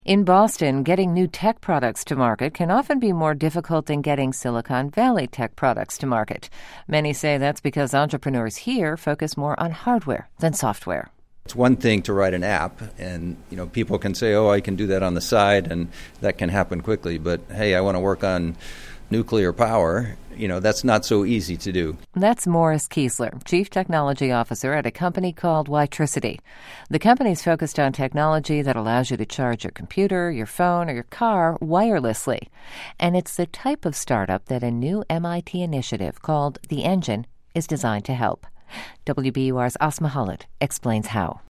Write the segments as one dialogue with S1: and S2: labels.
S1: In Boston, getting new tech products to market can often be more difficult than getting Silicon Valley tech products to market. Many say that's because entrepreneurs here focus more on hardware than software.
S2: It's one thing to write an app, and people can say, "Oh, I can do that on the side," and that can happen quickly. But hey, I want to work on nuclear power. That's not so easy to do.
S1: That's Morris Kiesler, Chief Technology Officer at a company called Witricity. The company's focused on technology that allows you to charge your computer, your phone, or your car wirelessly. And it's the type of startup that a new MIT initiative called The Engine is designed to help. WBUR's Asma Khalid explains how.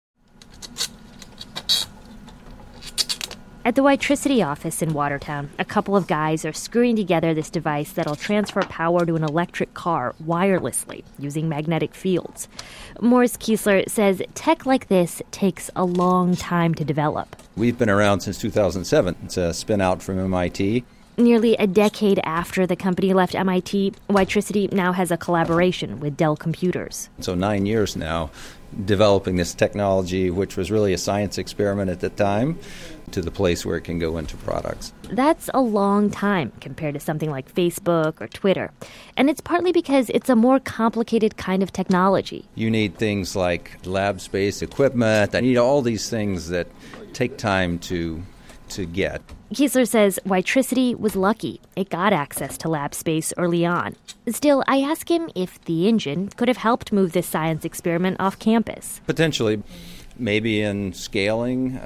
S3: At the Witricity office in Watertown, a couple of guys are screwing together this device that'll transfer power to an electric car wirelessly using magnetic fields. Morris Kiesler says tech like this takes a long time to develop.
S2: We've been around since 2007. It's a spin-out from MIT.
S3: Nearly a decade after the company left MIT, Witricity now has a collaboration with Dell Computers.
S2: So 9 years now developing this technology, which was really a science experiment at the time, to the place where it can go into products.
S3: That's a long time compared to something like Facebook or Twitter. And it's partly because it's a more complicated kind of technology.
S2: You need things like lab space equipment. I need all these things that take time to get.
S3: Kiesler says Witricity was lucky. It got access to lab space early on. Still, I ask him if The Engine could have helped move this science experiment off campus.
S2: Potentially, maybe in scaling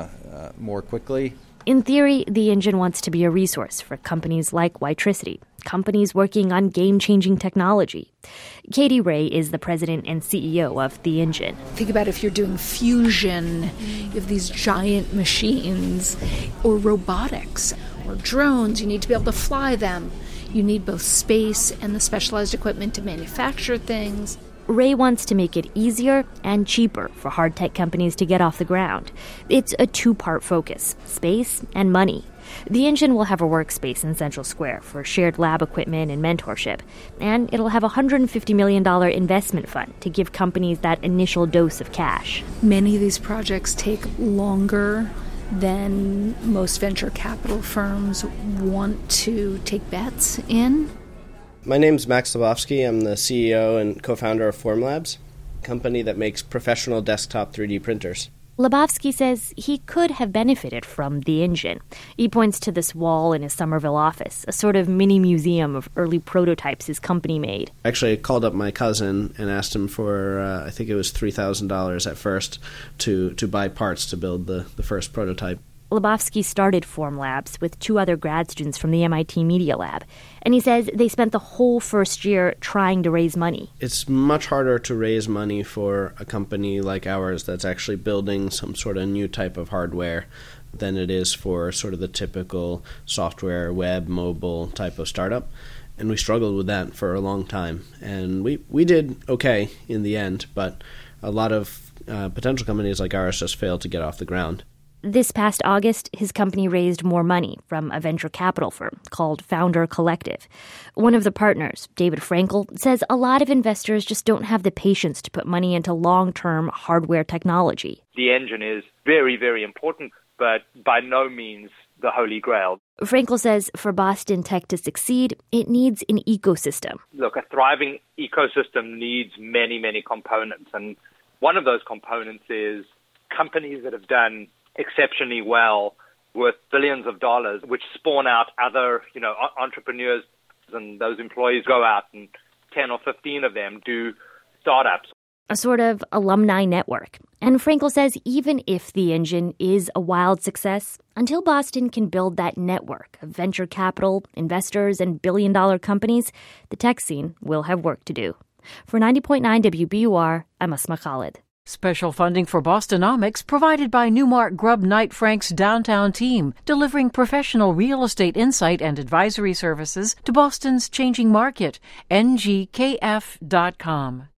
S2: more quickly.
S3: In theory, The Engine wants to be a resource for companies like Witricity, companies working on game-changing technology. Katie Ray is the president and CEO of The Engine.
S4: Think about if you're doing fusion, you have these giant machines, or robotics, or drones, you need to be able to fly them. You need both space and the specialized equipment to manufacture things.
S3: Ray wants to make it easier and cheaper for hard tech companies to get off the ground. It's a two-part focus, space and money. The Engine will have a workspace in Central Square for shared lab equipment and mentorship, and it'll have a $150 million investment fund to give companies that initial dose of cash.
S4: Many of these projects take longer than most venture capital firms want to take bets in.
S5: My name's Max Lebofsky. I'm the CEO and co-founder of Formlabs, a company that makes professional desktop 3D printers.
S3: Lebofsky says he could have benefited from The Engine. He points to this wall in his Somerville office, a sort of mini museum of early prototypes his company made.
S5: Actually, I called up my cousin and asked him for, I think it was $3,000 at first, to buy parts to build the first prototype.
S3: Lebofsky started Formlabs with two other grad students from the MIT Media Lab, and he says they spent the whole first year trying to raise money.
S5: It's much harder to raise money for a company like ours that's actually building some sort of new type of hardware than it is for sort of the typical software, web, mobile type of startup. And we struggled with that for a long time. And we did okay in the end, but a lot of potential companies like ours just failed to get off the ground.
S3: This past August, his company raised more money from a venture capital firm called Founder Collective. One of the partners, David Frankel, says a lot of investors just don't have the patience to put money into long-term hardware technology.
S6: The Engine is very, very important, but by no means the holy grail.
S3: Frankel says for Boston Tech to succeed, it needs an ecosystem.
S6: Look, a thriving ecosystem needs many, many components, and one of those components is companies that have done exceptionally well worth billions of dollars, which spawn out other, entrepreneurs, and those employees go out and 10 or 15 of them do startups.
S3: A sort of alumni network. And Frankel says even if The Engine is a wild success, until Boston can build that network of venture capital, investors, and billion-dollar companies, the tech scene will have work to do. For 90.9 WBUR, I'm Asma Khalid.
S7: Special funding for Bostonomics provided by Newmark Grubb Knight Frank's downtown team, delivering professional real estate insight and advisory services to Boston's changing market. ngkf.com.